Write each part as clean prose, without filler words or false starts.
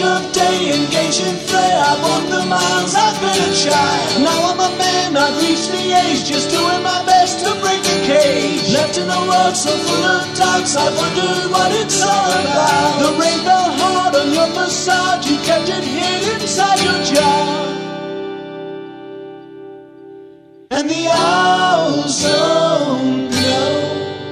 of day, engaged in fray. I walked the miles, I've been a child. Now I'm a man, I've reached the age, just doing my best to break the cage. Left in a world so full of doubts, I wondered what it's all about. The rain fell hard on your facade, you kept it hid inside your jar. And the owls don't know.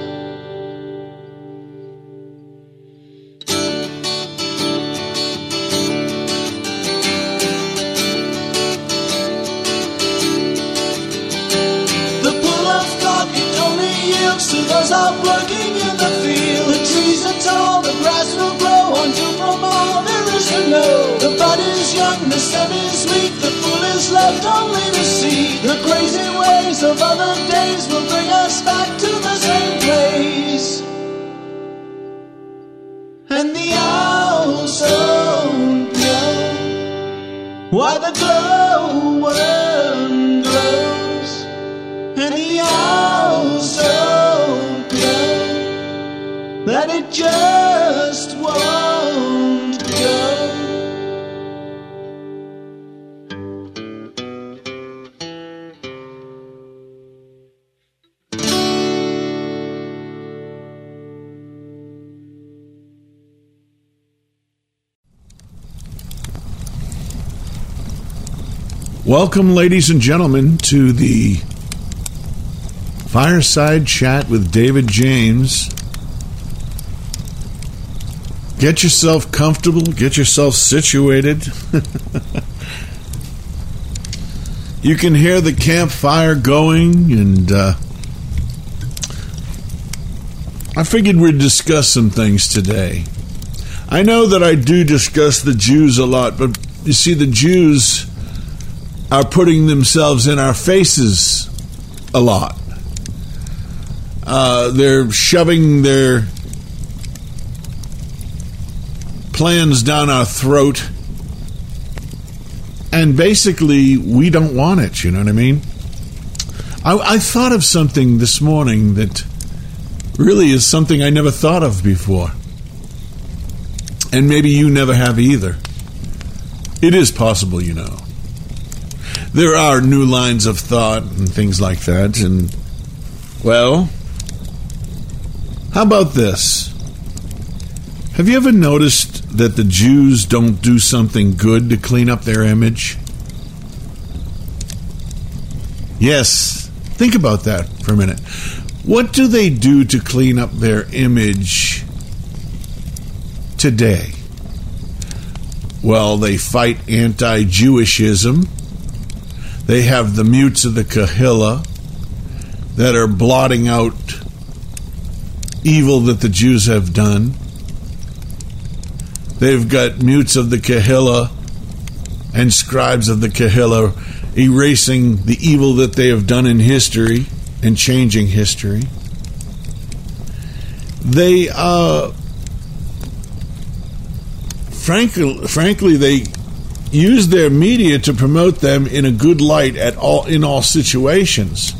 To those out working in the field. The trees are tall, the grass will grow until from all there is to know. The bud is young, the stem is weak, the fool is left only to see. The crazy ways of other days will bring us back to the same place. And the owls don't know why the glowworm glows. And the owls don't know that it just won't go. Welcome, ladies and gentlemen, to the Fireside Chat with David James. Get yourself comfortable, get yourself situated. You can hear the campfire going, and I figured we'd discuss some things today. I know that I do discuss the Jews a lot, but you see, the Jews are putting themselves in our faces a lot. They're shoving their plans down our throat, and basically we don't want it, you know what I mean? I thought of something this morning that really is something I never thought of before, and maybe you never have either. It is possible, you know. There are new lines of thought and things like that, and, well, how about this? Have you ever noticed that the Jews don't do something good to clean up their image? Yes, think about that for a minute. What do they do to clean up their image today? Well, they fight anti-Jewishism. They have the mutes of the Kehillah that are blotting out evil that the Jews have done. They've got mutes of the Kehillah and scribes of the Kehillah erasing the evil that they have done in history and changing history. They, frankly, they use their media to promote them in a good light in all situations.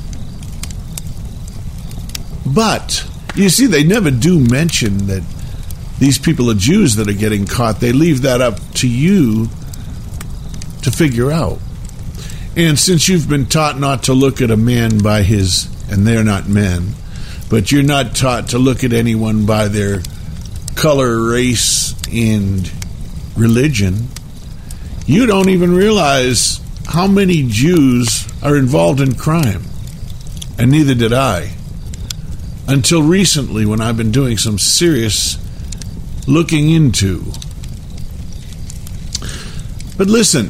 But you see, they never do mention that these people are Jews that are getting caught. They leave that up to you to figure out. And since you've been taught not to look at a man by his, and they're not men, but you're not taught to look at anyone by their color, race, and religion, you don't even realize how many Jews are involved in crime. And neither did I. Until recently, when I've been doing some serious looking into. But listen,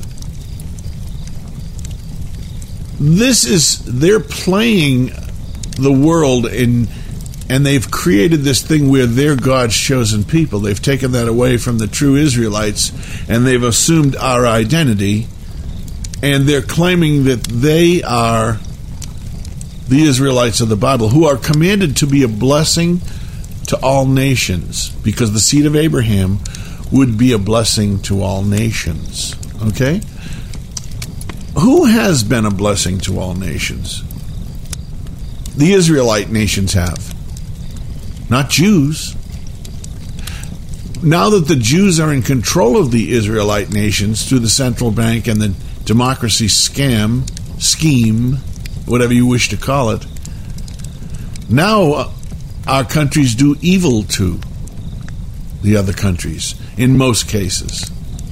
they're playing the world and they've created this thing where they're God's chosen people. They've taken that away from the true Israelites, and they've assumed our identity, and they're claiming that they are the Israelites of the Bible, who are commanded to be a blessing to all nations, because the seed of Abraham would be a blessing to all nations. Okay? Who has been a blessing to all nations? The Israelite nations have. Not Jews. now that the Jews are in control of the Israelite nations through the central bank and the democracy scheme, whatever you wish to call it, now our countries do evil to the other countries, in most cases.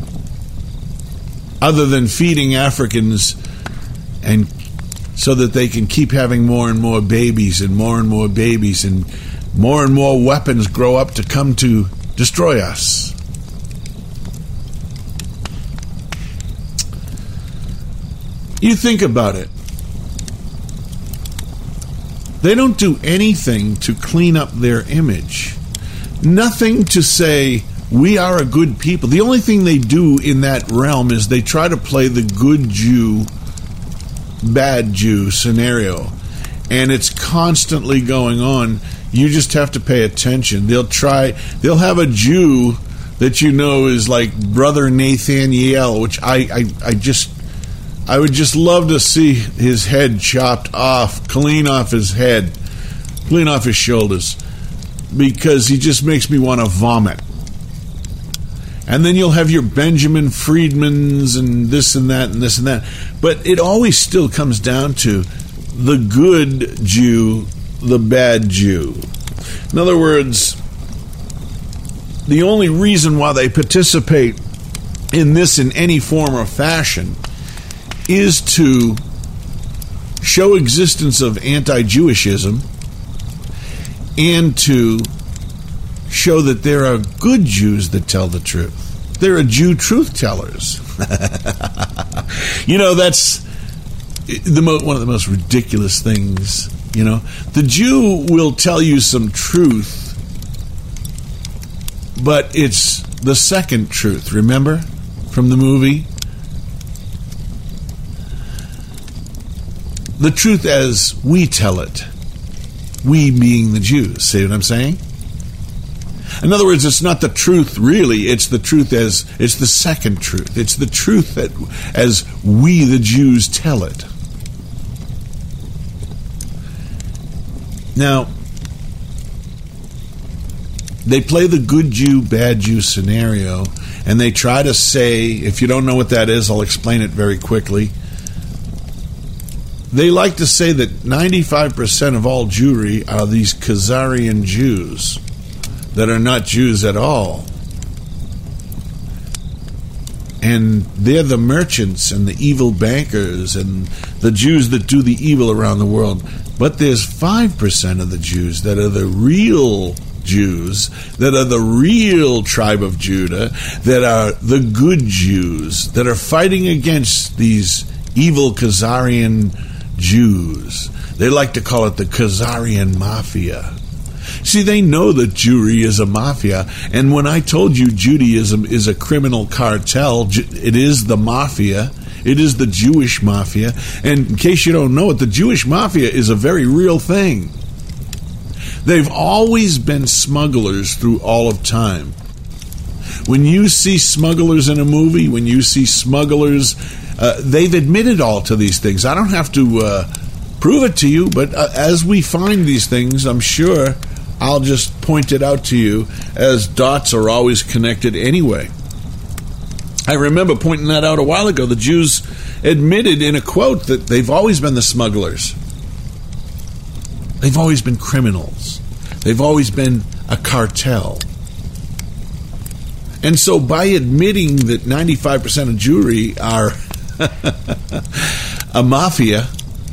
Other than feeding Africans and so that they can keep having more and more babies and more babies and more weapons grow up to come to destroy us. You think about it. They don't do anything to clean up their image. Nothing to say, we are a good people. The only thing they do in that realm is they try to play the good Jew, bad Jew scenario. And it's constantly going on. You just have to pay attention. They'll have a Jew that you know is like Brother Nathaniel, which I would just love to see his head chopped off, clean off his head, clean off his shoulders, because he just makes me want to vomit. And then you'll have your Benjamin Friedmans and this and that and this and that. But it always still comes down to the good Jew, the bad Jew. In other words, the only reason why they participate in this in any form or fashion is to show existence of anti-Jewishism and to show that there are good Jews that tell the truth. There are Jew truth tellers. You know, that's one of the most ridiculous things. You know, the Jew will tell you some truth, but it's the second truth. Remember from the movie? The truth as we tell it. We being the Jews. See what I'm saying? In other words, it's not the truth really, it's the truth as, it's the second truth. It's the truth that as we the Jews tell it. Now, they play the good Jew, bad Jew scenario, and they try to say, if you don't know what that is, I'll explain it very quickly. They like to say that 95% of all Jewry are these Khazarian Jews that are not Jews at all. And they're the merchants and the evil bankers and the Jews that do the evil around the world. But there's 5% of the Jews that are the real Jews, that are the real tribe of Judah, that are the good Jews, that are fighting against these evil Khazarian Jews. They like to call it the Khazarian Mafia. See, they know that Jewry is a mafia, and when I told you Judaism is a criminal cartel, it is the mafia. It is the Jewish mafia. And in case you don't know it, the Jewish mafia is a very real thing. They've always been smugglers through all of time. When you see smugglers in a movie, when you see smugglers, they've admitted all to these things. I don't have to prove it to you, but as we find these things, I'm sure I'll just point it out to you, as dots are always connected anyway. I remember pointing that out a while ago. The Jews admitted in a quote that they've always been the smugglers. They've always been criminals. They've always been a cartel. And so by admitting that 95% of Jewry are a mafia,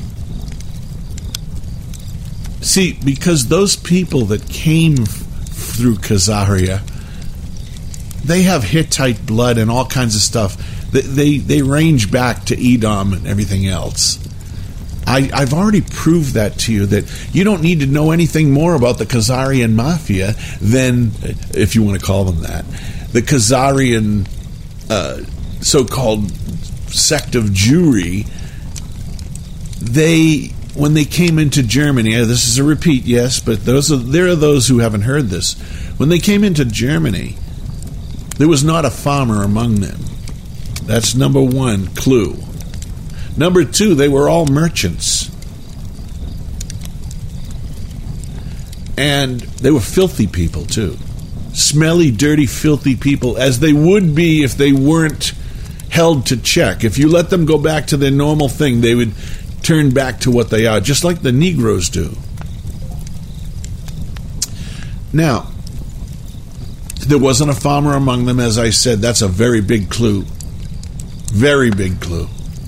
see, because those people that came through Khazaria, they have Hittite blood and all kinds of stuff. They range back to Edom and everything else. I've already proved that to you, that you don't need to know anything more about the Khazarian Mafia than, if you want to call them that, the Khazarian so-called sect of Jewry. When they came into Germany, this is a repeat, yes, but there are those who haven't heard this. When they came into Germany, there was not a farmer among them. That's number one clue. Number two, they were all merchants. And they were filthy people, too. smelly, dirty, filthy people, as they would be if they weren't held to check. If you let them go back to their normal thing, they would turn back to what they are, just like the Negroes do. Now, there wasn't a farmer among them, as I said. That's a very big clue. Very big clue.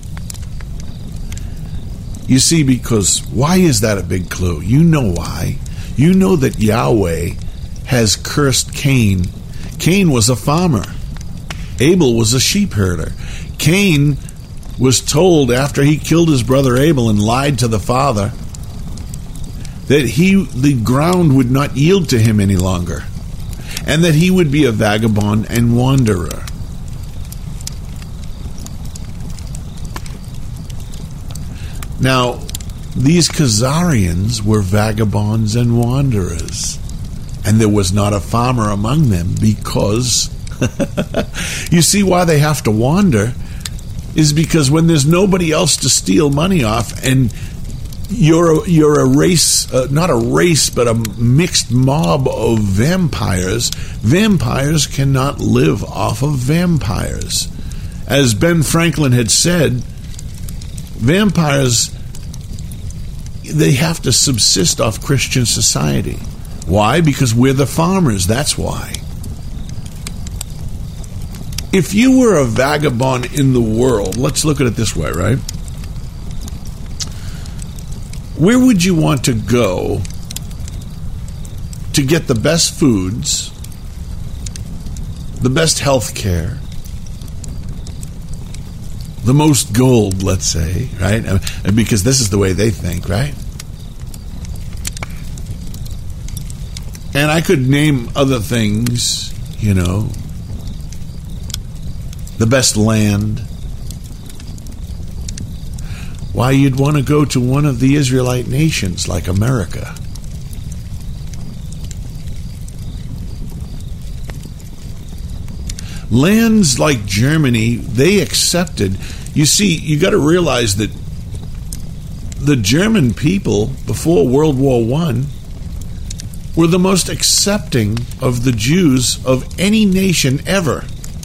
You see, because why is that a big clue? You know why. You know that Yahweh has cursed Cain. Cain was a farmer. Abel was a sheep herder. Cain was told after he killed his brother Abel and lied to the father that the ground would not yield to him any longer, and that he would be a vagabond and wanderer. Now, these Khazarians were vagabonds and wanderers, and there was not a farmer among them, because you see why they have to wander is because when there's nobody else to steal money off, and you're a race, not a race, but a mixed mob of vampires. Vampires cannot live off of vampires. As Ben Franklin had said, vampires, they have to subsist off Christian society. Why? Because we're the farmers, that's why. If you were a vagabond in the world, let's look at it this way, right? Where would you want to go to get the best foods, the best health care, the most gold, let's say, right? Because this is the way they think, right? And I could name other things, you know, the best land. Why, you'd want to go to one of the Israelite nations like America. Lands like Germany, they accepted. You see, you got to realize that the German people before World War I were the most accepting of the Jews of any nation ever.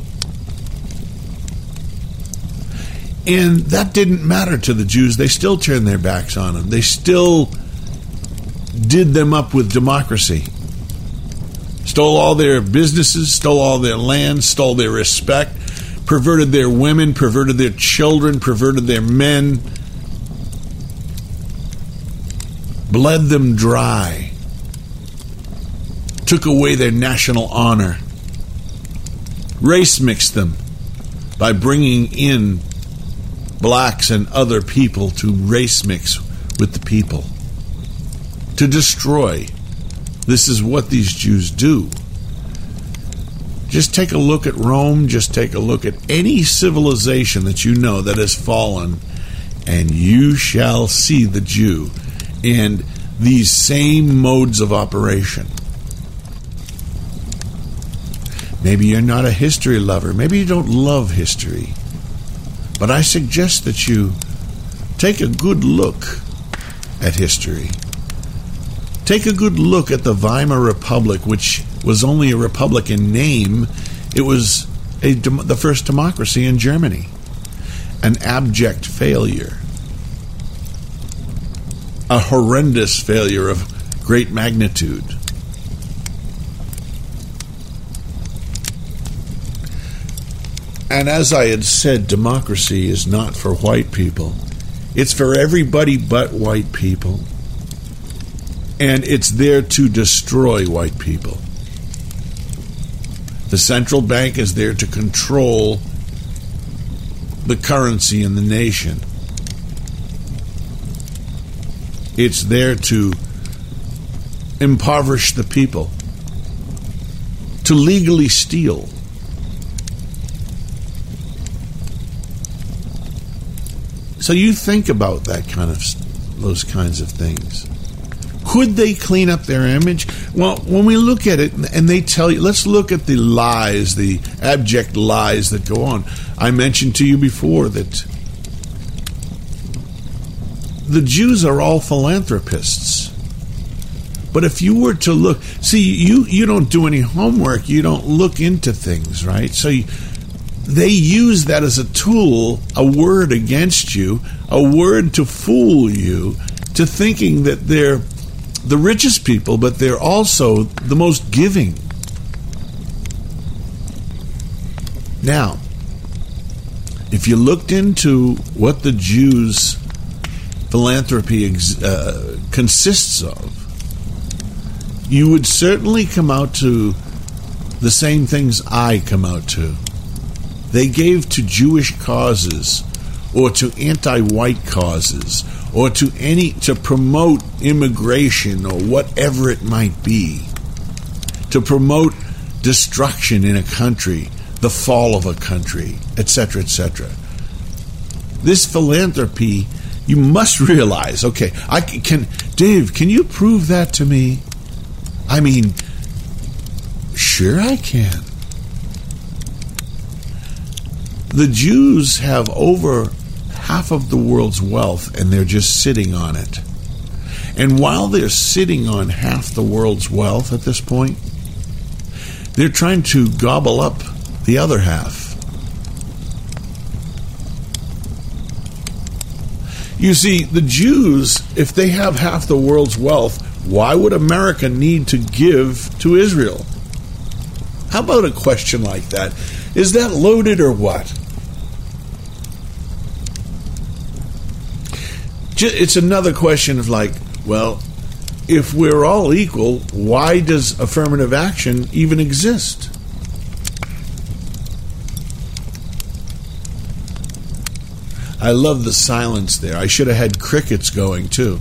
And that didn't matter to the Jews. They still turned their backs on them. They still did them up with democracy. Stole all their businesses, stole all their land, stole their respect, perverted their women, perverted their children, perverted their men, bled them dry, took away their national honor, race mixed them by bringing in blacks and other people to race mix with the people, to destroy. This is what these Jews do. Just take a look at Rome, just take a look at any civilization that you know that has fallen, and you shall see the Jew and these same modes of operation. Maybe you're not a history lover, maybe you don't love history, but I suggest that you take a good look at history. Take a good look at the Weimar Republic, which was only a republic in name. It was the first democracy in Germany. An abject failure. A horrendous failure of great magnitude. And as I had said, democracy is not for white people. It's for everybody but white people. And it's there to destroy white people. The central bank is there to control the currency in the nation. It's there to impoverish the people, to legally steal. So you think about those kinds of things. Could they clean up their image? Well, when we look at it and they tell you, let's look at the lies, the abject lies that go on. I mentioned to you before that the Jews are all philanthropists. But if you were to look, see, you don't do any homework. You don't look into things, right? So they use that as a tool, a word against you, a word to fool you, to thinking that they're the richest people, but they're also the most giving. Now, if you looked into what the Jews' philanthropy consists of, you would certainly come out to the same things I come out to. They gave to Jewish causes, or to anti-white causes, or to promote immigration, or whatever it might be, to promote destruction in a country, the fall of a country, etc., etc. This philanthropy, you must realize, okay, Dave, can you prove that to me? I mean, sure I can. The Jews have over half of the world's wealth, and they're just sitting on it. And while they're sitting on half the world's wealth at this point, they're trying to gobble up the other half. You see, the Jews, if they have half the world's wealth, why would America need to give to Israel? How about a question like that? Is that loaded or what? It's another question of like, well, if we're all equal, why does affirmative action even exist? I love the silence there. I should have had crickets going too.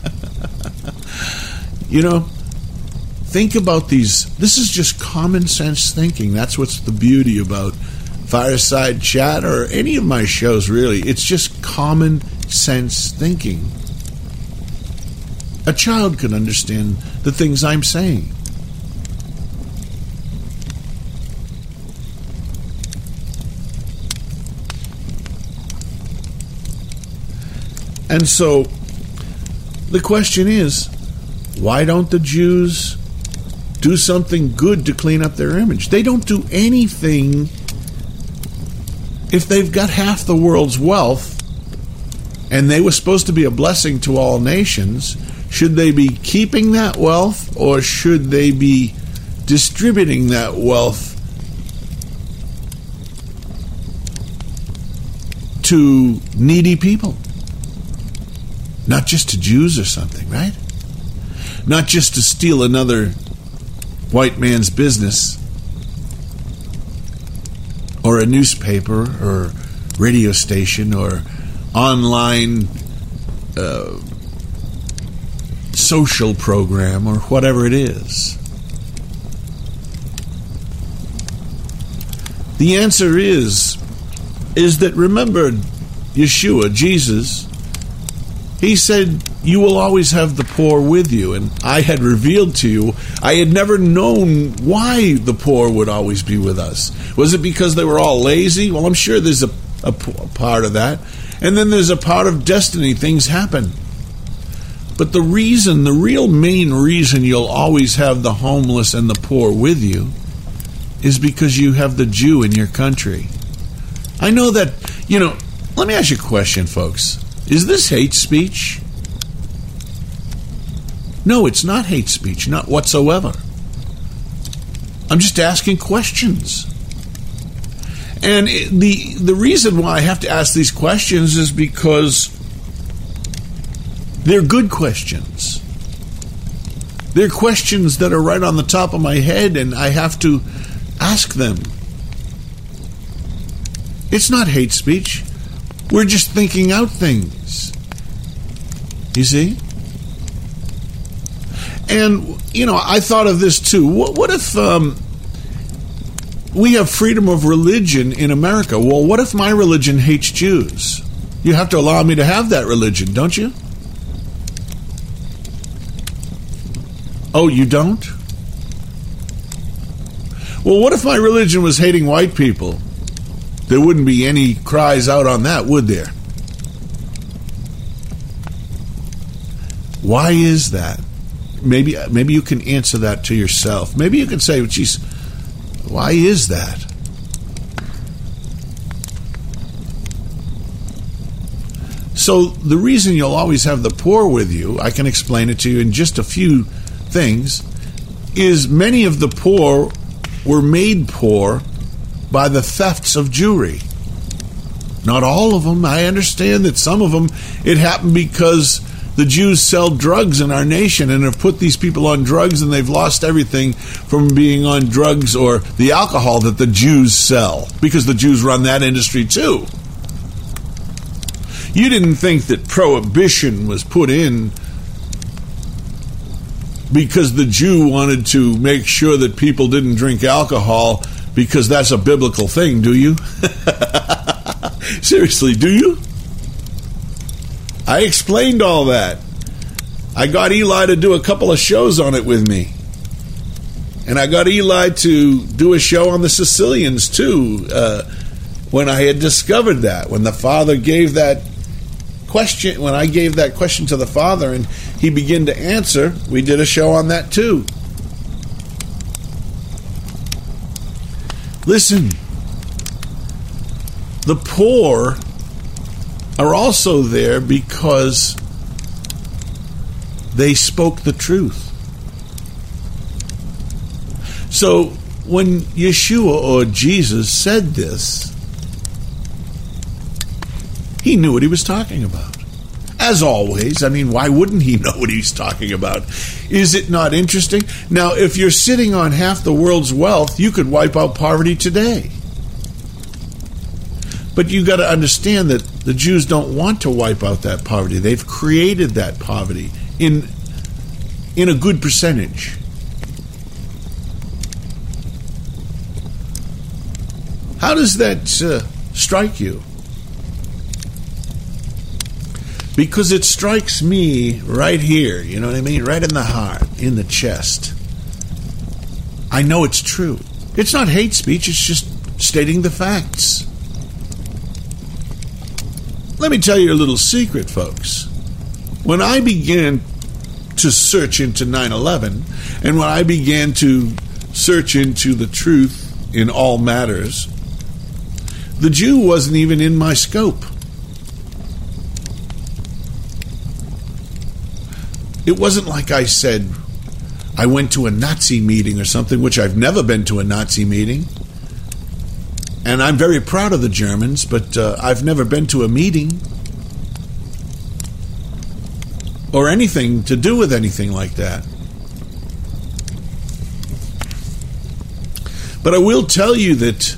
You know, think about these. This is just common sense thinking. That's what's the beauty about Fireside Chat or any of my shows, really. It's just common sense thinking. A child can understand the things I'm saying. And so the question is, why don't the Jews do something good to clean up their image? They don't do anything. If they've got half the world's wealth and they were supposed to be a blessing to all nations, should they be keeping that wealth or should they be distributing that wealth to needy people? Not just to Jews or something, right? Not just to steal another white man's business or a newspaper or radio station or online social program or whatever it is. The answer is that, remember Yeshua, Jesus, he said, you will always have the poor with you. And I had revealed to you, I had never known why the poor would always be with us. Was it because they were all lazy? Well, I'm sure there's a part of that. And then there's a part of destiny. Things happen. But the real main reason you'll always have the homeless and the poor with you is because you have the Jew in your country. I know that, let me ask you a question, folks. Is this hate speech? No, it's not hate speech, not whatsoever. I'm just asking questions. And the reason why I have to ask these questions is because they're good questions. They're questions that are right on the top of my head, and I have to ask them. It's not hate speech. We're just thinking out things. You see? And, I thought of this too. What if we have freedom of religion in America? Well, what if my religion hates Jews? You have to allow me to have that religion, don't you? Oh, you don't? Well, what if my religion was hating white people? There wouldn't be any cries out on that, would there? Why is that? maybe you can answer that to yourself. Maybe you can say, geez, why is that? So the reason you'll always have the poor with you, I can explain it to you in just a few things, is many of the poor were made poor by the thefts of Jewry. Not all of them. I understand that some of them, it happened because the Jews sell drugs in our nation and have put these people on drugs, and they've lost everything from being on drugs or the alcohol that the Jews sell, because the Jews run that industry too. You didn't think that prohibition was put in because the Jew wanted to make sure that people didn't drink alcohol because that's a biblical thing, do you? Seriously, do you? I explained all that. I got Eli to do a couple of shows on it with me. And I got Eli to do a show on the Sicilians too, when I had discovered that. When the Father gave that question, when I gave that question to the Father and he began to answer, we did a show on that too. Listen, the poor are also there because they spoke the truth. So when Yeshua or Jesus said this, he knew what he was talking about. As always, I mean, why wouldn't he know what he's talking about? Is it not interesting? Now, if you're sitting on half the world's wealth, you could wipe out poverty today. But you got to understand that the Jews don't want to wipe out that poverty. They've created that poverty in a good percentage. How does that strike you? Because it strikes me right here, you know what I mean? Right in the heart, in the chest. I know it's true. It's not hate speech, it's just stating the facts. Let me tell you a little secret, folks. When I began to search into 9/11, and when I began to search into the truth in all matters, the Jew wasn't even in my scope. It wasn't like I said, I went to a Nazi meeting or something, which I've never been to a Nazi meeting. And I'm very proud of the Germans, but I've never been to a meeting or anything to do with anything like that. But I will tell you that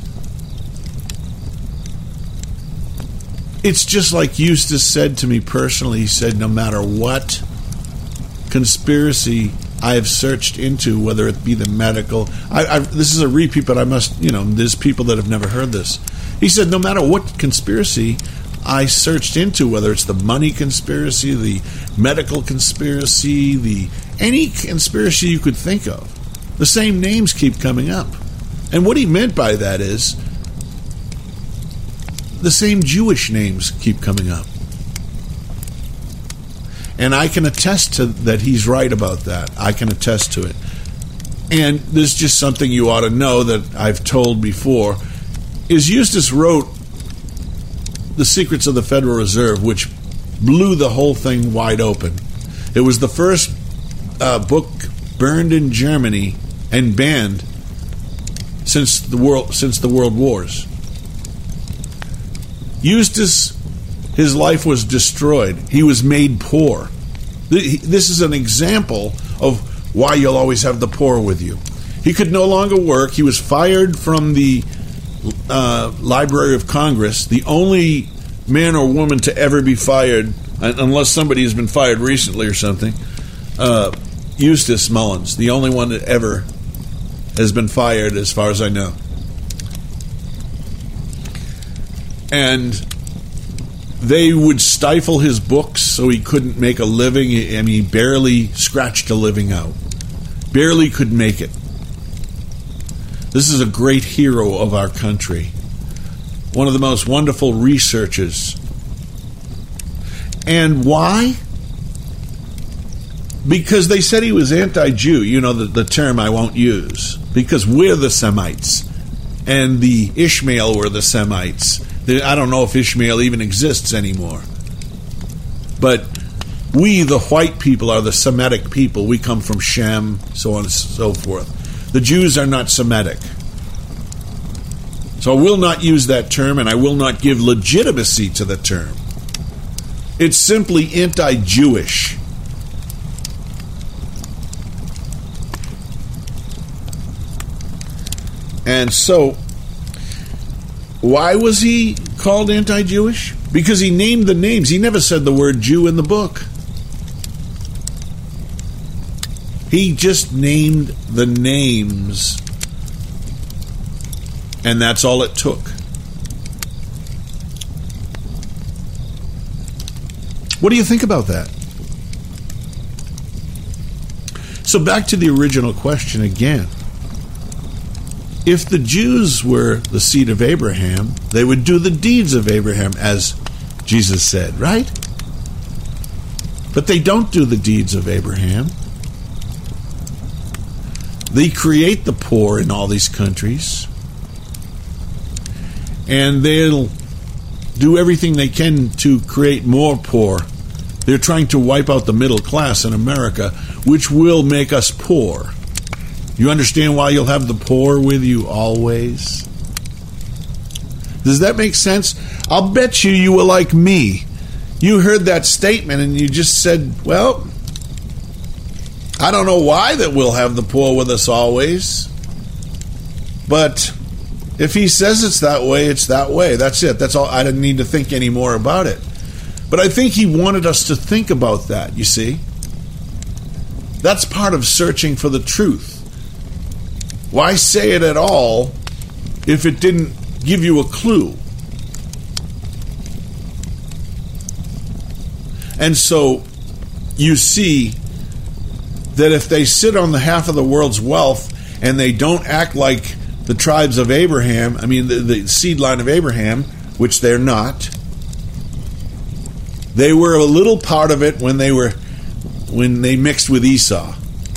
it's just like Eustace said to me personally. He said, no matter what conspiracy I have searched into, whether it be the medical, this is a repeat, but I must, there's people that have never heard this. He said, no matter what conspiracy I searched into, whether it's the money conspiracy, the medical conspiracy, any conspiracy you could think of, the same names keep coming up. And what he meant by that is the same Jewish names keep coming up. And I can attest to that he's right about that. I can attest to it. And there's just something you ought to know that I've told before, is Eustace wrote The Secrets of the Federal Reserve, which blew the whole thing wide open. It was the first book burned in Germany and banned since the World Wars. Eustace, his life was destroyed. He was made poor. This is an example of why you'll always have the poor with you. He could no longer work. He was fired from the Library of Congress, the only man or woman to ever be fired, unless somebody has been fired recently or something. Eustace Mullins, the only one that ever has been fired as far as I know. And they would stifle his books so he couldn't make a living. I mean, he barely scratched a living out. Barely could make it. This is a great hero of our country. One of the most wonderful researchers. And why? Because they said he was anti-Jew, the term I won't use, because we're the Semites, and the Ishmael were the Semites. I don't know if Ishmael even exists anymore. But we, the white people, are the Semitic people. We come from Shem, so on and so forth. The Jews are not Semitic. So I will not use that term, and I will not give legitimacy to the term. It's simply anti-Jewish. And so, why was he called anti-Jewish? Because he named the names. He never said the word Jew in the book. He just named the names. And that's all it took. What do you think about that? So back to the original question again. If the Jews were the seed of Abraham, they would do the deeds of Abraham, as Jesus said, right? But they don't do the deeds of Abraham. They create the poor in all these countries, and they'll do everything they can to create more poor. They're trying to wipe out the middle class in America, which will make us poor. You understand why you'll have the poor with you always? Does that make sense? I'll bet you were like me. You heard that statement and you just said, well, I don't know why that we'll have the poor with us always. But if he says it's that way, it's that way. That's it. That's all. I didn't need to think any more about it. But I think he wanted us to think about that, you see. That's part of searching for the truth. Why say it at all if it didn't give you a clue? And so you see that if they sit on the half of the world's wealth and they don't act like the tribes of Abraham, the seed line of Abraham, which they're not, they were a little part of it when they mixed with Esau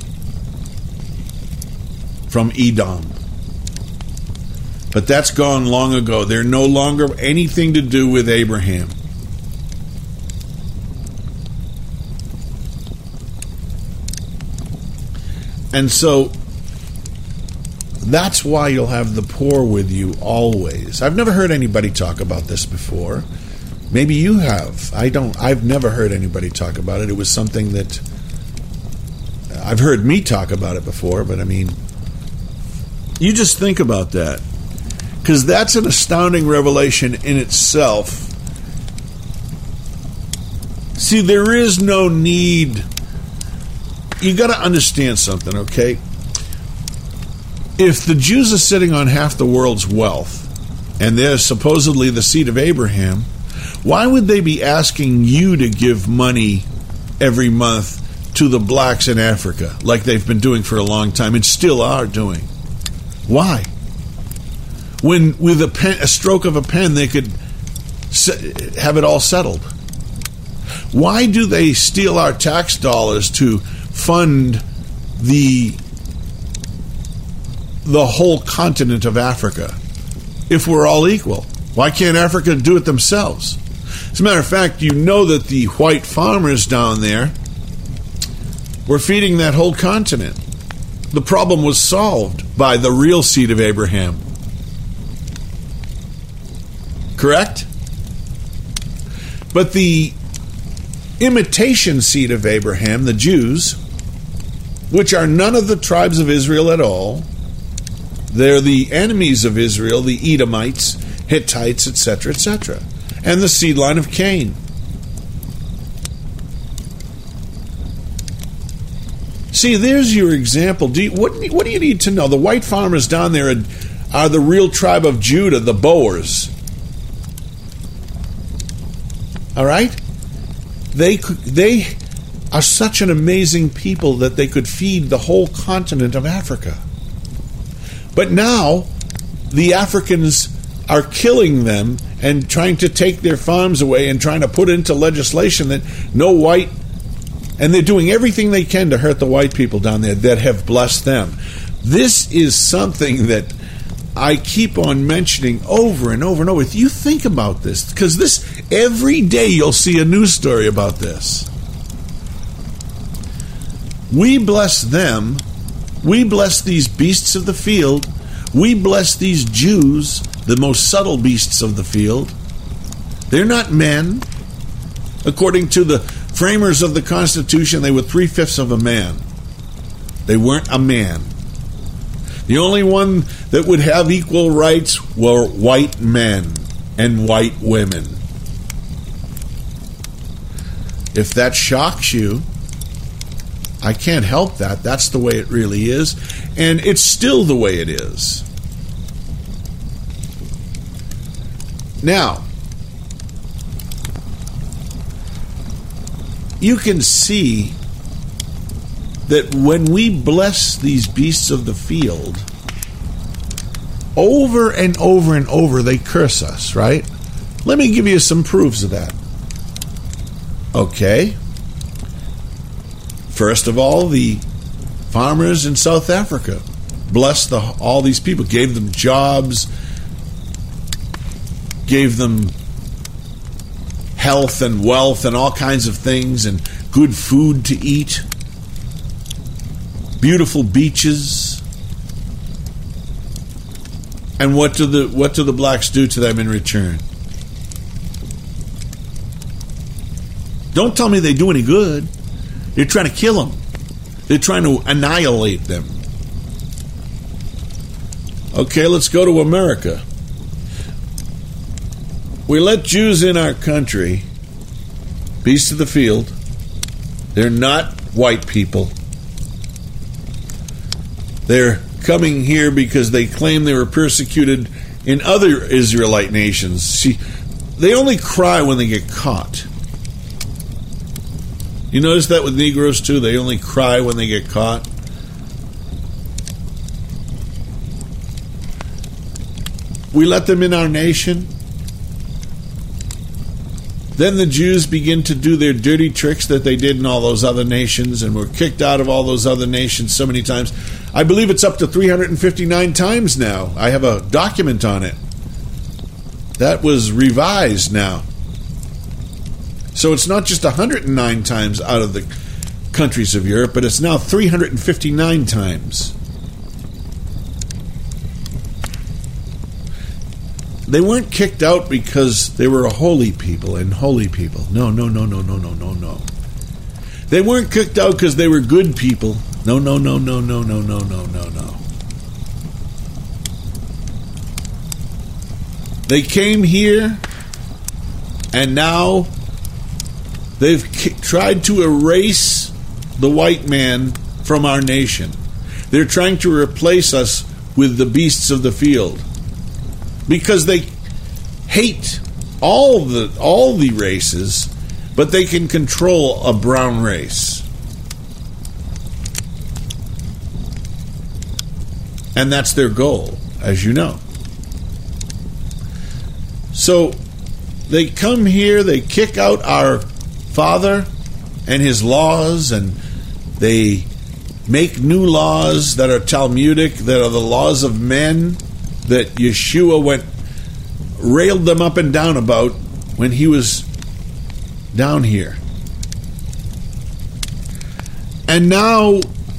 from Edom. But that's gone long ago. They're no longer anything to do with Abraham. And so that's why you'll have the poor with you always. I've never heard anybody talk about this before. Maybe you have. I've never heard anybody talk about it. It was something that I've heard me talk about it before, but you just think about that, because that's an astounding revelation in itself. See, there is no need. You got to understand something, okay? If the Jews are sitting on half the world's wealth, and they're supposedly the seed of Abraham, why would they be asking you to give money every month to the blacks in Africa, like they've been doing for a long time and still are doing? Why? When with a stroke of a pen they could have it all settled. Why do they steal our tax dollars to fund the whole continent of Africa if we're all equal? Why can't Africa do it themselves? As a matter of fact, you know that the white farmers down there were feeding that whole continent. The problem was solved by the real seed of Abraham. Correct? But the imitation seed of Abraham, the Jews, which are none of the tribes of Israel at all, they're the enemies of Israel, the Edomites, Hittites, etc., etc., and the seed line of Cain. See, there's your example. What do you need to know? The white farmers down there are the real tribe of Judah, the Boers. All right? They are such an amazing people that they could feed the whole continent of Africa. But now, the Africans are killing them and trying to take their farms away and trying to put into legislation that no white And they're doing everything they can to hurt the white people down there that have blessed them. This is something that I keep on mentioning over and over and over. You think about this, because this, every day you'll see a news story about this. We bless them. We bless these beasts of the field. We bless these Jews, the most subtle beasts of the field. They're not men. According to the framers of the Constitution, they were 3/5 of a man. They weren't a man. The only one that would have equal rights were white men and white women. If that shocks you, I can't help that. That's the way it really is. And it's still the way it is. Now, you can see that when we bless these beasts of the field, over and over and over they curse us, right? Let me give you some proofs of that. Okay. First of all, the farmers in South Africa blessed all these people, gave them jobs, gave them health and wealth and all kinds of things, and good food to eat, beautiful beaches. And what do the blacks do to them in return? Don't tell me they do any good. They're trying to kill them. They're trying to annihilate them. Okay, let's go to America. We let Jews in our country, beasts of the field. They're not white people. They're coming here because they claim they were persecuted in other Israelite nations. See, they only cry when they get caught. You notice that with Negroes too? They only cry when they get caught. We let them in our nation. Then the Jews begin to do their dirty tricks that they did in all those other nations, and were kicked out of all those other nations so many times. I believe it's up to 359 times now. I have a document on it. That was revised now. So it's not just 109 times out of the countries of Europe, but it's now 359 times. They weren't kicked out because they were a holy people and holy people. No. They weren't kicked out because they were good people. No. They came here, and now they've tried to erase the white man from our nation. They're trying to replace us with the beasts of the field, because they hate all the races, but they can control a brown race. And that's their goal, as you know. So they come here, they kick out our Father and his laws, and they make new laws that are Talmudic, that are the laws of men, that Yeshua railed them up and down about when he was down here. And now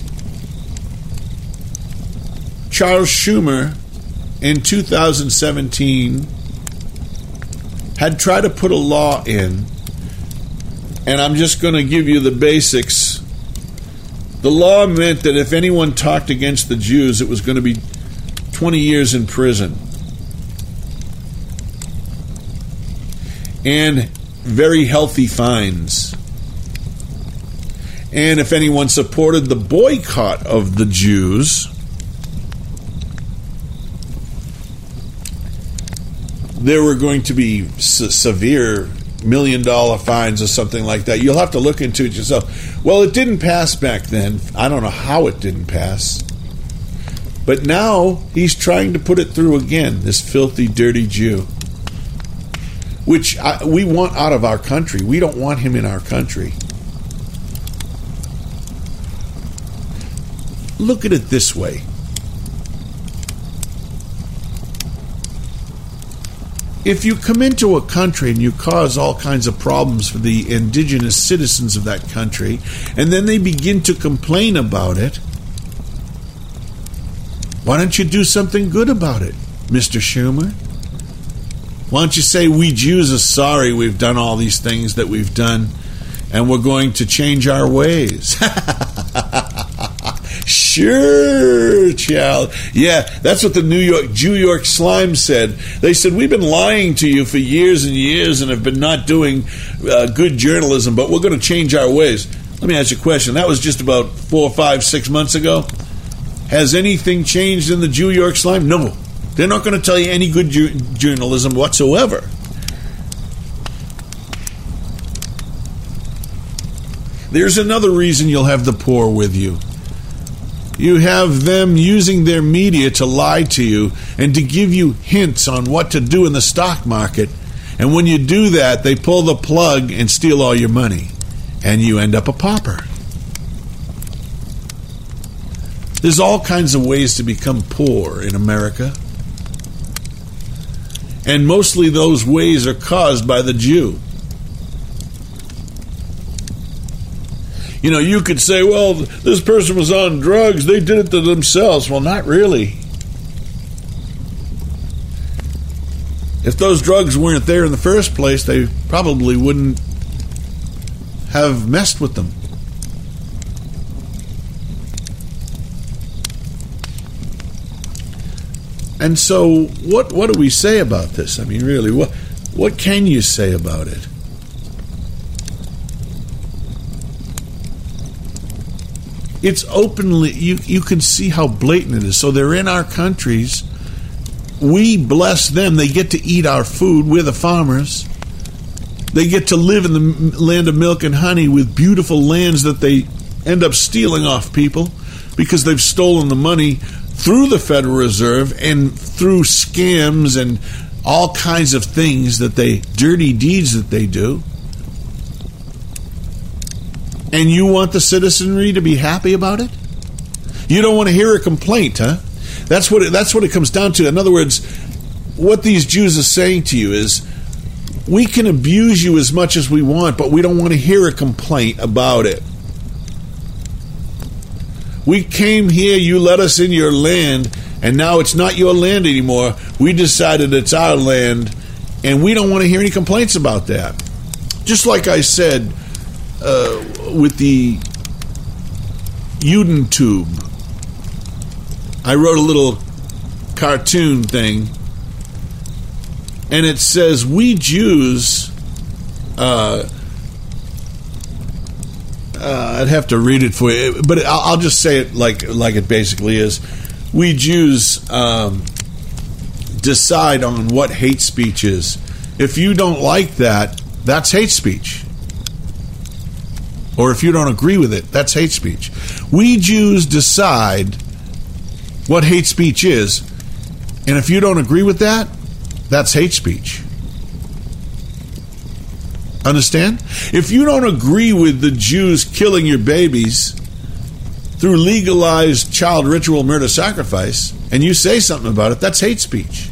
Charles Schumer in 2017 had tried to put a law in, and I'm just going to give you the basics. The law meant that if anyone talked against the Jews, it was going to be 20 years in prison. And very healthy fines. And if anyone supported the boycott of the Jews, there were going to be severe $1 million fines or something like that. You'll have to look into it yourself. Well, it didn't pass back then. I don't know how it didn't pass. But now he's trying to put it through again, this filthy, dirty Jew, which we want out of our country. We don't want him in our country. Look at it this way. If you come into a country and you cause all kinds of problems for the indigenous citizens of that country, and then they begin to complain about it, why don't you do something good about it, Mr. Schumer? Why don't you say, we Jews are sorry we've done all these things that we've done, and we're going to change our ways. Sure, child. Yeah, that's what the New York Slime said. They said, we've been lying to you for years and years and have been not doing good journalism, but we're going to change our ways. Let me ask you a question. That was just about 4, 5, 6 months ago. Has anything changed in the New York Slime? No. They're not going to tell you any good journalism whatsoever. There's another reason you'll have the poor with you. You have them using their media to lie to you and to give you hints on what to do in the stock market. And when you do that, they pull the plug and steal all your money. And you end up a pauper. There's all kinds of ways to become poor in America. And mostly those ways are caused by the Jew. You know, you could say, well, this person was on drugs. They did it to themselves. Well, not really. If those drugs weren't there in the first place, they probably wouldn't have messed with them. And so, what do we say about this? I mean, really, what can you say about it? It's openly, you can see how blatant it is. So they're in our countries. We bless them. They get to eat our food. We're the farmers. They get to live in the land of milk and honey with beautiful lands that they end up stealing off people because they've stolen the money through the Federal Reserve and through scams and all kinds of things dirty deeds that they do. And you want the citizenry to be happy about it? You don't want to hear a complaint, huh? That's what it comes down to. In other words, what these Jews are saying to you is, we can abuse you as much as we want, but we don't want to hear a complaint about it. We came here, you let us in your land, and now it's not your land anymore. We decided it's our land, and we don't want to hear any complaints about that. Just like I said, with the Udentube, I wrote a little cartoon thing, and it says, we Jews, I'd have to read it for you, but I'll just say it like it basically is. We Jews decide on what hate speech is. If you don't like that, that's hate speech. Or if you don't agree with it, that's hate speech. We Jews decide what hate speech is, and if you don't agree with that, that's hate speech. Understand? If you don't agree with the Jews killing your babies through legalized child ritual murder sacrifice, and you say something about it, that's hate speech.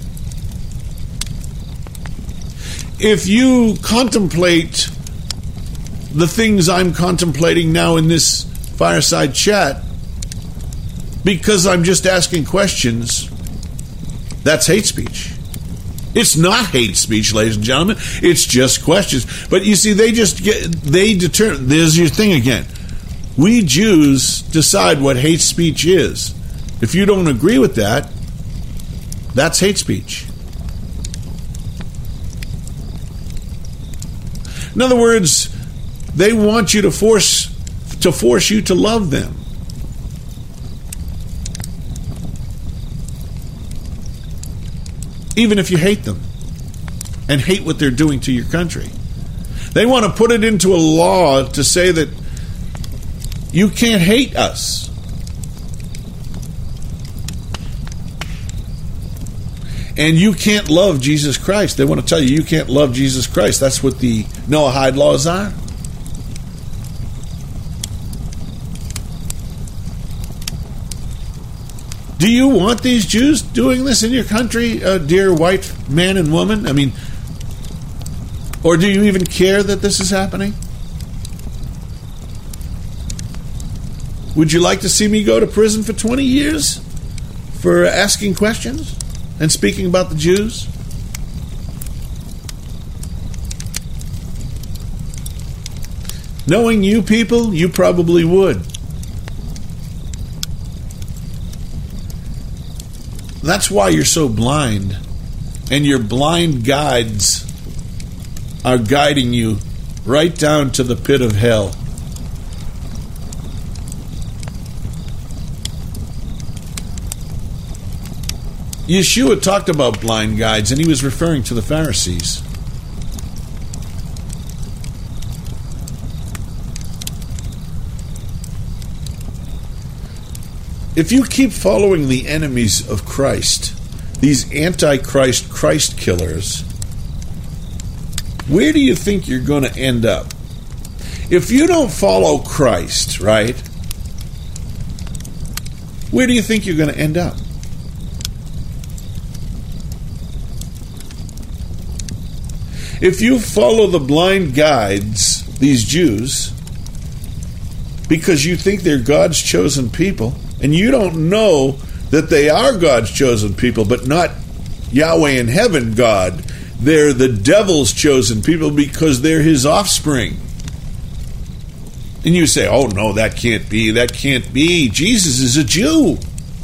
If you contemplate the things I'm contemplating now in this fireside chat because I'm just asking questions, that's hate speech. It's not hate speech, ladies and gentlemen. It's just questions. But you see, they determine. There's your thing again. We Jews decide what hate speech is. If you don't agree with that, that's hate speech. In other words, they want you to force you to love them. Even if you hate them and hate what they're doing to your country. They want to put it into a law to say that you can't hate us. And you can't love Jesus Christ. They want to tell you can't love Jesus Christ. That's what the Noahide laws are. Do you want these Jews doing this in your country, dear white man and woman? I mean, or do you even care that this is happening? Would you like to see me go to prison for 20 years for asking questions and speaking about the Jews? Knowing you people, you probably would. That's why you're so blind, and your blind guides are guiding you right down to the pit of hell. Yeshua talked about blind guides, and he was referring to the Pharisees. If you keep following the enemies of Christ, these antichrist Christ killers, where do you think you're going to end up? If you don't follow Christ, right, where do you think you're going to end up? If you follow the blind guides, these Jews, because you think they're God's chosen people, and you don't know that they are God's chosen people, but not Yahweh in heaven God. They're the devil's chosen people because they're his offspring. And you say, oh no, that can't be, that can't be. Jesus is a Jew.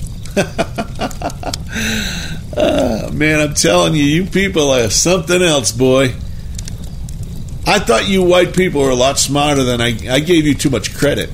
Man, I'm telling you, you people are something else, boy. I thought you white people were a lot smarter than I gave you too much credit.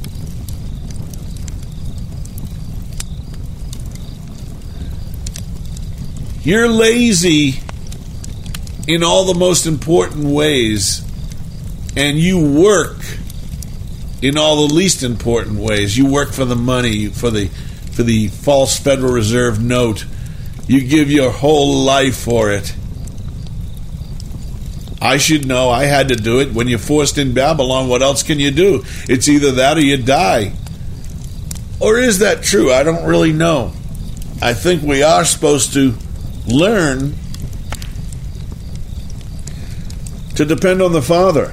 You're lazy in all the most important ways, and you work in all the least important ways. You work for the money, for the false Federal Reserve note. You give your whole life for it. I should know. I had to do it. When you're forced in Babylon, what else can you do? It's either that or you die. Or is that true? I don't really know. I think we are supposed to learn to depend on the Father.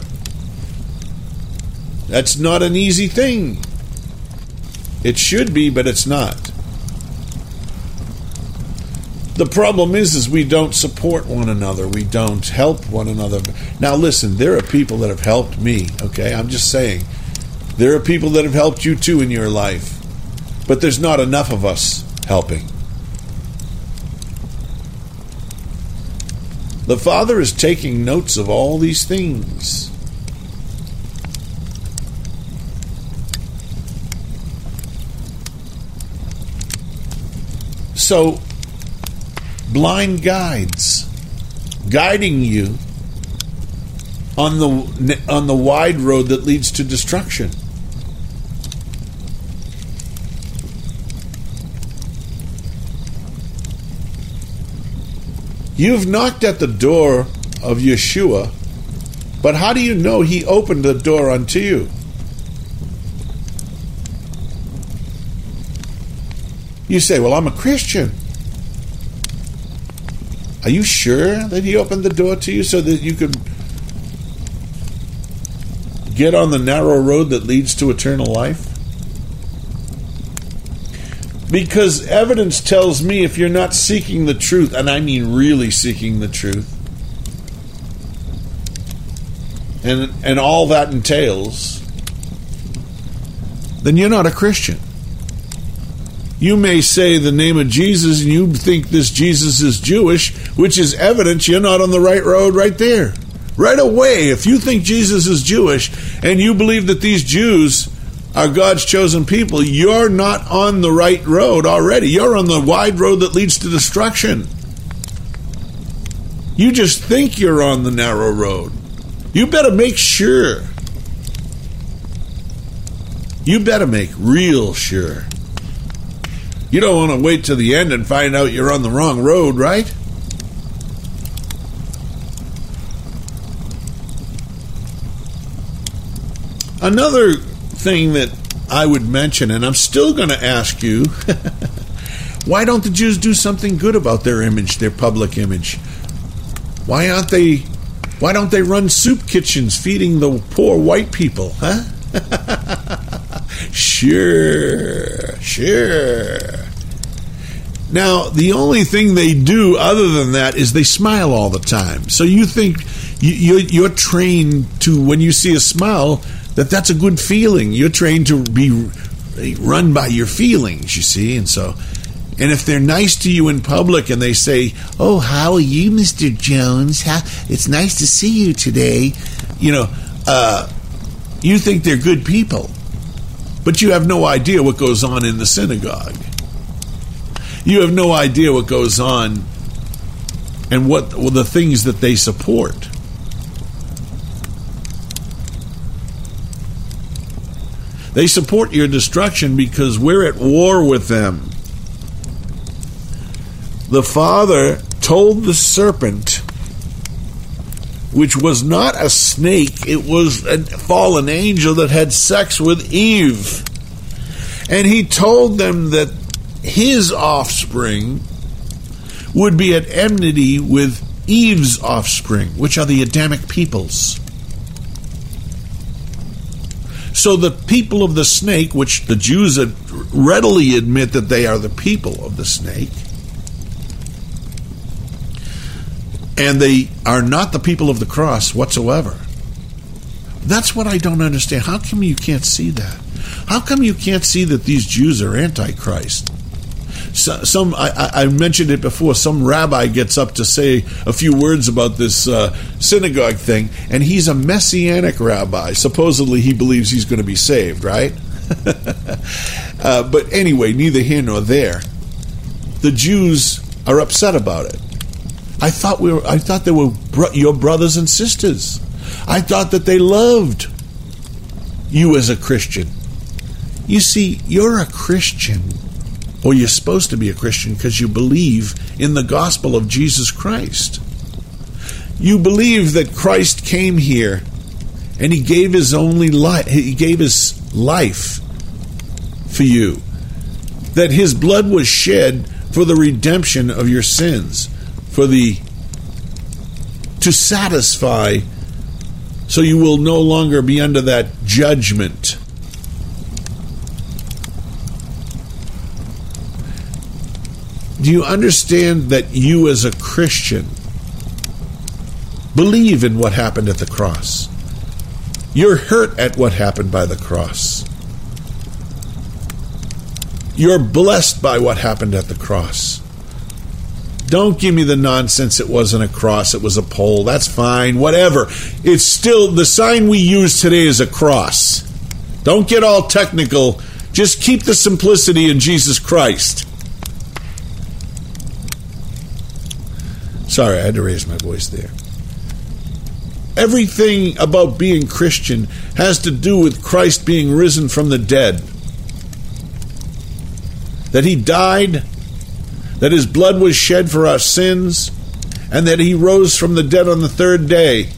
That's not an easy thing. It should be, but it's not. The problem is we don't support one another. We don't help one another. Now listen, there are people that have helped me, okay? I'm just saying. There are people that have helped you too in your life. But there's not enough of us helping. The Father is taking notes of all these things. So, blind guides guiding you on the wide road that leads to destruction. You've knocked at the door of Yeshua, but how do you know he opened the door unto you? You say, well, I'm a Christian. Are you sure that he opened the door to you so that you could get on the narrow road that leads to eternal life? Because evidence tells me if you're not seeking the truth, and I mean really seeking the truth, and all that entails, then you're not a Christian. You may say the name of Jesus and you think this Jesus is Jewish, which is evidence you're not on the right road right there. Right away, if you think Jesus is Jewish and you believe that these Jews are God's chosen people, you're not on the right road already. You're on the wide road that leads to destruction. You just think you're on the narrow road. You better make sure. You better make real sure. You don't want to wait to the end and find out you're on the wrong road, right? Another thing that I would mention, and I'm still going to ask you, Why don't the Jews do something good about their image, their public image? Why don't they run soup kitchens feeding the poor white people, huh? Sure. Now, the only thing they do other than that is they smile all the time. So you think you're trained to, when you see a smile, that's a good feeling. You're trained to be run by your feelings, you see. And if they're nice to you in public and they say, "Oh, how are you, Mr. Jones? It's nice to see you today," you think they're good people. But you have no idea what goes on in the synagogue. You have no idea what goes on and what the things that they support. They support your destruction because we're at war with them. The Father told the serpent, which was not a snake, it was a fallen angel that had sex with Eve. And he told them that his offspring would be at enmity with Eve's offspring, which are the Adamic peoples. So the people of the snake, which the Jews readily admit that they are the people of the snake, and they are not the people of the cross whatsoever. That's what I don't understand. How come you can't see that? How come you can't see that these Jews are Antichrist? I mentioned it before. Some rabbi gets up to say a few words about this synagogue thing, and he's a messianic rabbi. Supposedly he believes he's going to be saved, right? But anyway, neither here nor there. The Jews are upset about it. I thought they were your brothers and sisters. I thought that they loved you as a Christian. You see, you're a Christian, or you're supposed to be a Christian, because you believe in the gospel of Jesus Christ. You believe that Christ came here and he gave his only life. He gave his life for you. That his blood was shed for the redemption of your sins, to satisfy, so you will no longer be under that judgment. Do you understand that you as a Christian believe in what happened at the cross? You're hurt at what happened by the cross. You're blessed by what happened at the cross. Don't give me the nonsense, it wasn't a cross, it was a pole. That's fine, whatever. It's still, the sign we use today is a cross. Don't get all technical. Just keep the simplicity in Jesus Christ. Sorry, I had to raise my voice there. Everything about being Christian has to do with Christ being risen from the dead. That he died, that his blood was shed for our sins, and that he rose from the dead on the third day.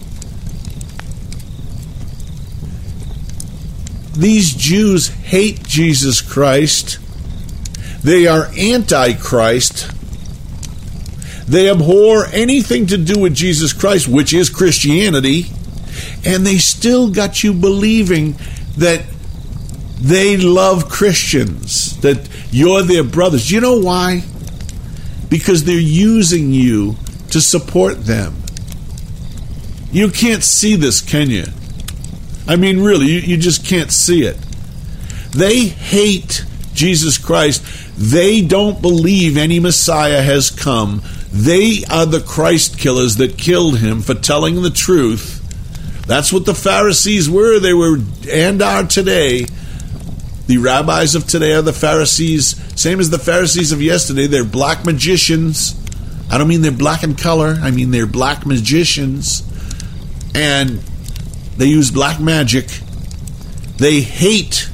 These Jews hate Jesus Christ. They are anti-Christ. They abhor anything to do with Jesus Christ, which is Christianity, and they still got you believing that they love Christians, that you're their brothers. Do you know why? Because they're using you to support them. You can't see this, can you? I mean, really, you just can't see it. They hate Jesus Christ. They don't believe any Messiah has come. They are the Christ killers that killed him for telling the truth. That's what the Pharisees were. They were and are today. The rabbis of today are the Pharisees, same as the Pharisees of yesterday. They're black magicians. I don't mean they're black in color. I mean they're black magicians. And they use black magic. They hate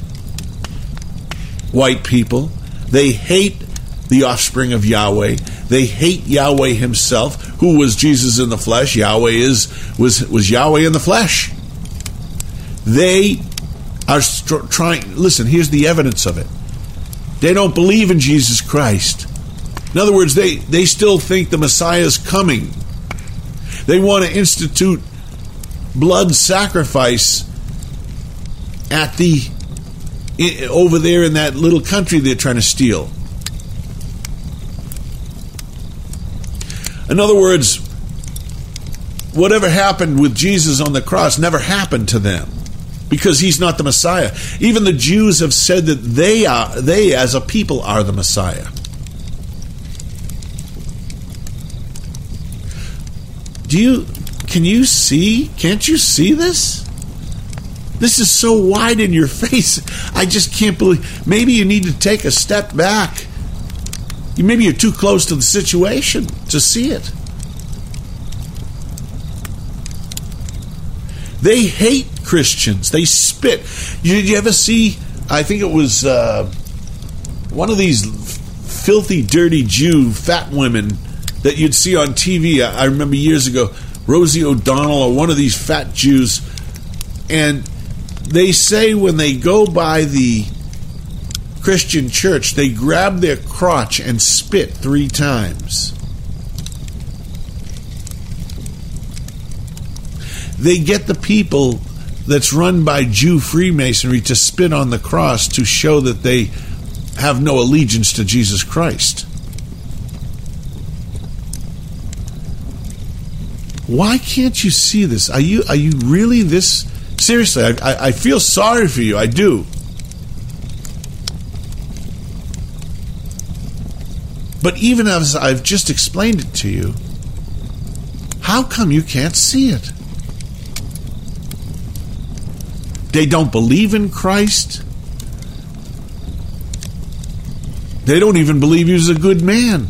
white people. They hate the offspring of Yahweh. They hate Yahweh himself, who was Jesus in the flesh. Yahweh was Yahweh in the flesh. They are trying. Listen, here's the evidence of it. They don't believe in Jesus Christ. In other words, they still think the Messiah is coming. They want to institute blood sacrifice at over there in that little country they're trying to steal. In other words, whatever happened with Jesus on the cross never happened to them, because he's not the Messiah. Even the Jews have said that they as a people are the Messiah. Can't you see this? This is so wide in your face. I just can't believe. Maybe you need to take a step back. Maybe you're too close to the situation to see it. They hate Christians. They spit. Did you ever see, I think it was one of these filthy, dirty Jew fat women that you'd see on TV. I remember years ago, Rosie O'Donnell or one of these fat Jews. And they say when they go by the Christian church, they grab their crotch and spit 3 times. They get the people that's run by Jew Freemasonry to spit on the cross to show that they have no allegiance to Jesus Christ. Why can't you see this? Are you really this? Seriously, I feel sorry for you. I do. But even as I've just explained it to you, how come you can't see it? They don't believe in Christ. They don't even believe he was a good man.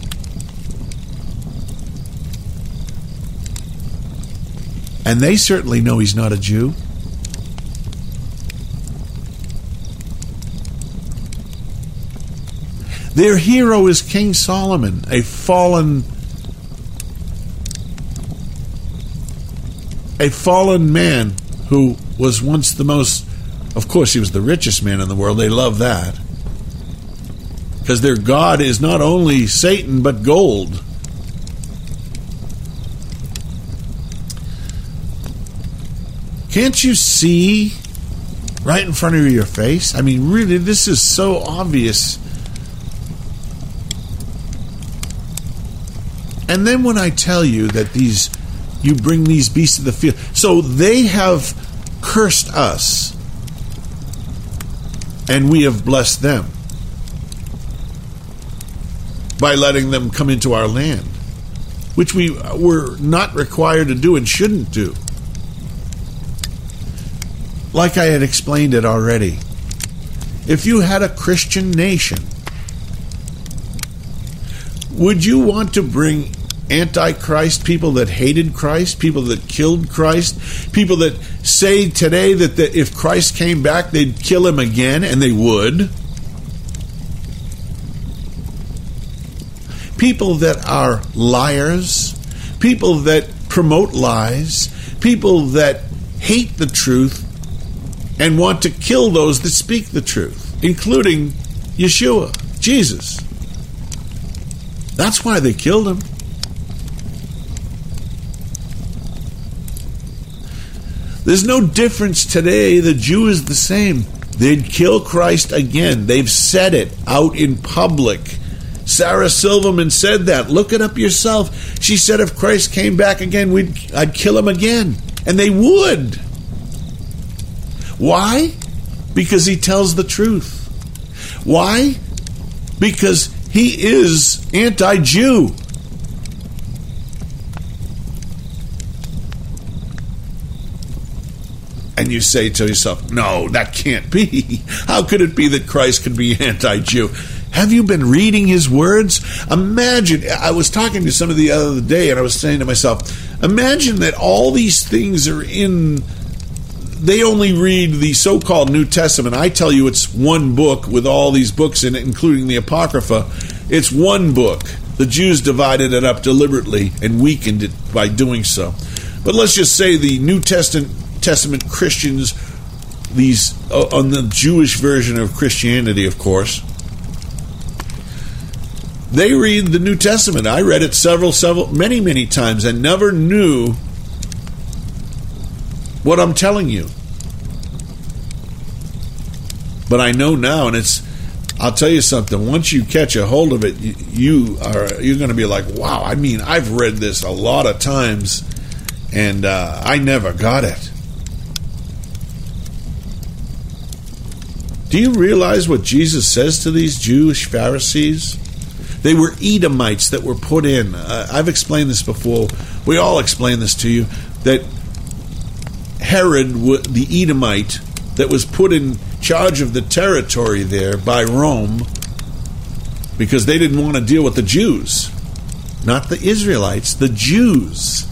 And they certainly know he's not a Jew. Their hero is King Solomon, a fallen man who was once the most, of course he was the richest man in the world. They love that. Because their God is not only Satan, but gold. Can't you see right in front of your face? I mean, really, this is so obvious. And then when I tell you that you bring these beasts of the field, so they have cursed us, and we have blessed them by letting them come into our land, which we were not required to do and shouldn't do. Like I had explained it already, if you had a Christian nation, would you want to bring Antichrist, people that hated Christ, people that killed Christ, people that say today that if Christ came back, they'd kill him again, and they would? People that are liars, people that promote lies, people that hate the truth and want to kill those that speak the truth, including Yeshua, Jesus. That's why they killed him. There's no difference today. The Jew is the same. They'd kill Christ again. They've said it out in public. Sarah Silverman said that. Look it up yourself. She said if Christ came back again, I'd kill him again. And they would. Why? Because he tells the truth. Why? Because he is anti-Jew. And you say to yourself, no, that can't be. How could it be that Christ could be anti-Jew? Have you been reading his words? Imagine, I was talking to somebody the other day and I was saying to myself, imagine that all these things are in, they only read the so-called New Testament. I tell you it's one book with all these books in it, including the Apocrypha. It's one book. The Jews divided it up deliberately and weakened it by doing so. But let's just say the New Testament Christians, these on the Jewish version of Christianity, of course, They read the New Testament. I read it many times and never knew what I'm telling you. But I know now, and I'll tell you something. Once you catch a hold of it, you're going to be like, wow, I mean, I've read this a lot of times, and I never got it. Do you realize what Jesus says to these Jewish Pharisees? They were Edomites that were put in. I've explained this before. We all explained this to you, that Herod, the Edomite, that was put in charge of the territory there by Rome because they didn't want to deal with the Jews. Not the Israelites, the Jews.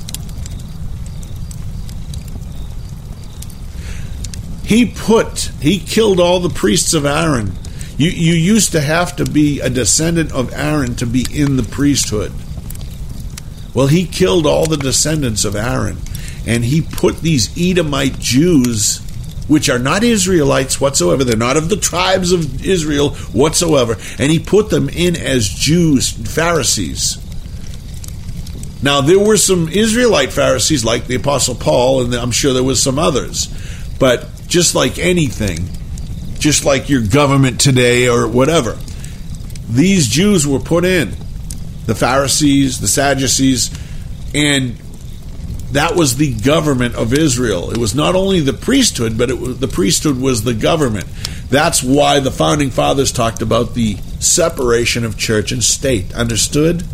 He killed all the priests of Aaron. You used to have to be a descendant of Aaron to be in the priesthood. Well, he killed all the descendants of Aaron, and he put these Edomite Jews, which are not Israelites whatsoever, they're not of the tribes of Israel whatsoever, and he put them in as Jews, Pharisees. Now, there were some Israelite Pharisees like the Apostle Paul, and I'm sure there was some others, but just like anything, just like your government today or whatever, these Jews were put in. The Pharisees, the Sadducees, and that was the government of Israel. It was not only the priesthood, but the priesthood was the government. That's why the Founding Fathers talked about the separation of church and state. Understood?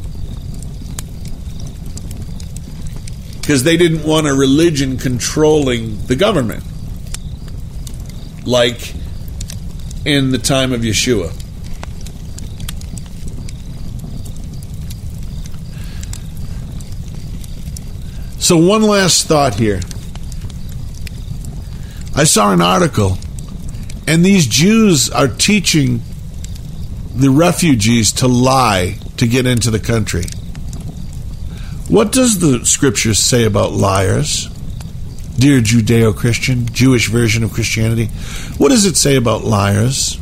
Because they didn't want a religion controlling the government, like in the time of Yeshua. So one last thought here. I saw an article, and these Jews are teaching the refugees to lie to get into the country. What does the scriptures say about liars? Dear Judeo-Christian, Jewish version of Christianity, what does it say about liars?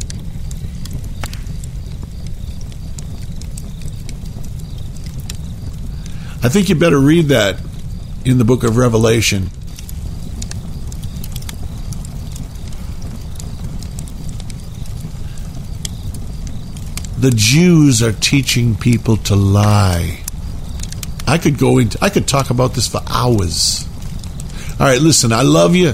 I think you better read that in the book of Revelation. The Jews are teaching people to lie. I could talk about this for hours. All right, listen, I love you.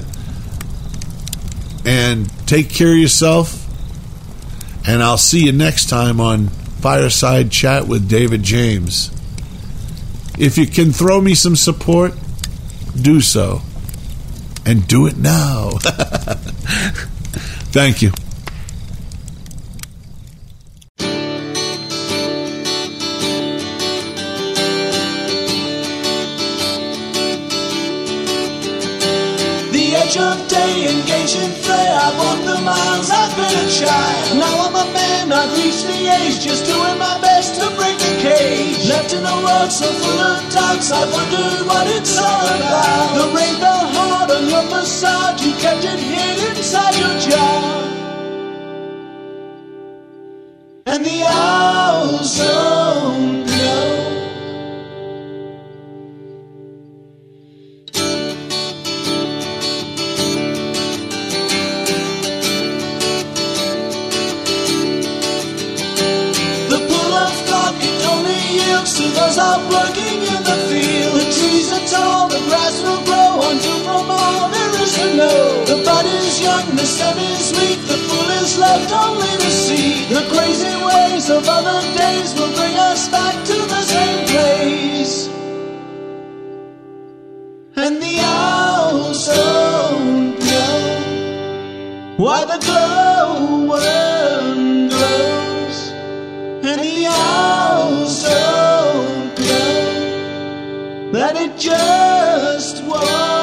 And take care of yourself. And I'll see you next time on Fireside Chat with David James. If you can throw me some support, do so. And do it now. Thank you. Of day engaged in fray, I've walked the miles, I've been a child. Now I'm a man, I've reached the age, just doing my best to break the cage. Left in a world so full of doubts, I've wondered what it's all about. The rainbow heart on your facade, you kept it hid inside your jar. And the ozone glow. To those out working in the field, the trees are tall, the grass will grow until from all there is to know. The bud is young, the stem is weak, the fool is left only to see. The crazy ways of other days will bring us back to the same place. And the ozone glow, why the glowworm glows, and the ozone, that it just won't.